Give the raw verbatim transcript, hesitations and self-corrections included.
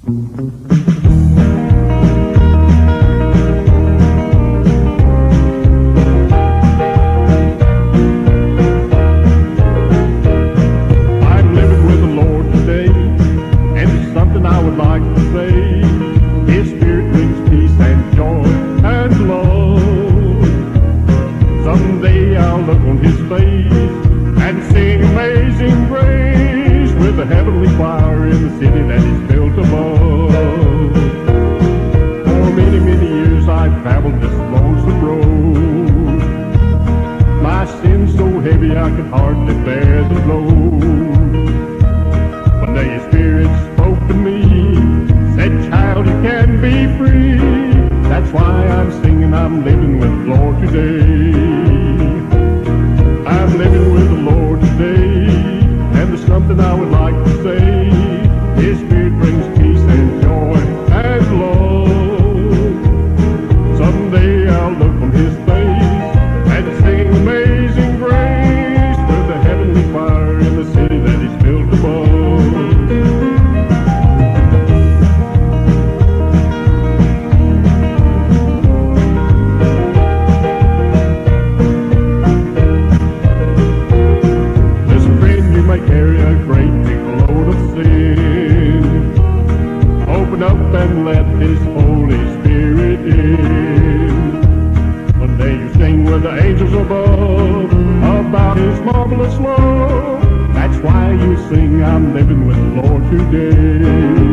I'm living with the Lord today, and there's something I would like to say. His Spirit brings peace and joy and love. Someday I'll look on His face and sing Amazing Grace with a heavenly choir in the city that is built above. For many, many years I've traveled this lonesome road. My sin's so heavy I could hardly bear the load. One day His Spirit spoke to me, said, "Child, you can be free." That's why I'm singing, I'm living with the Lord today. I'm living with the Lord today, and there's something I would like to say. His Spirit brings peace and joy and love. Someday I'll look on His face and sing Amazing Grace with the heavenly choir in the city that He's built above. Carry a great big load of sin. Open up and let His Holy Spirit in. One day you sing with the angels above about His marvelous love. That's why you sing, I'm living with the Lord today.